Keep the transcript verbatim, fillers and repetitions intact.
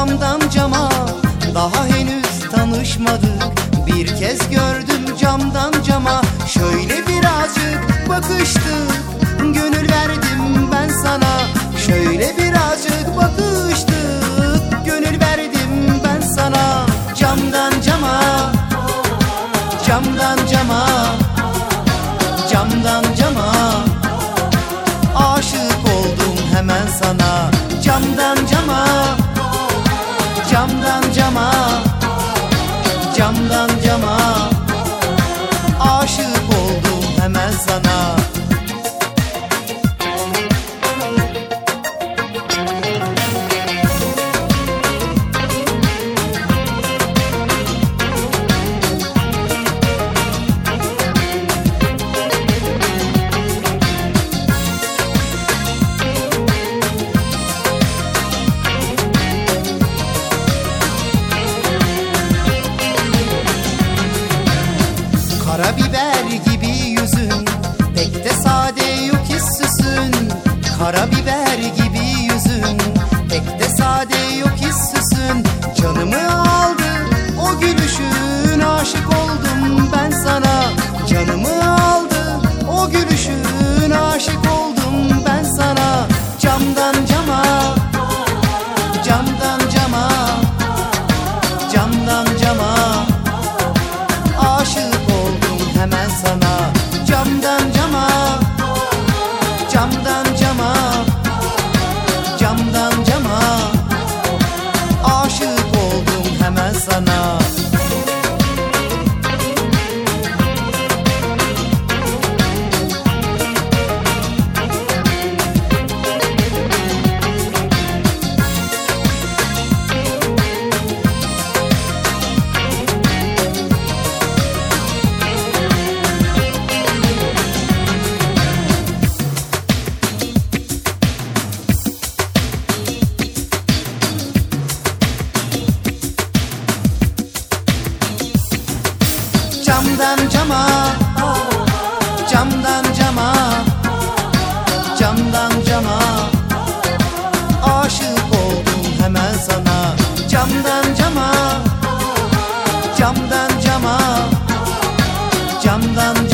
camdan cama, daha henüz tanışmadık. Bir kez gördüm camdan cama, şöyle birazcık bakıştık. Gönül verdim ben sana, şöyle birazcık bakıştık. Gönül verdim ben sana. Camdan cama, camdan cama, camdan cama, aşık oldum hemen sana. Camdan cama, camdan cama, camdan cama, aşık oldum hemen sana. Karabiber gibi yüzün, pek de sade yok hiç süsün. Karabiber gibi yüzün, pek de sade yok hiç süsün. Canımı aldı o gülüşün, aşık oldum ben sana. Canımı aldı o gülüşün, aşık oldum ben sana. Camdan cama, camdan cama, camdan cama, aşık hemen sana. Camdan cama, camdan cama, camdan cama, aşık oldum hemen sana. Camdan cama, camdan cama, camdan cama, aşık oldum hemen sana. Camdan cama, camdan cama, camdan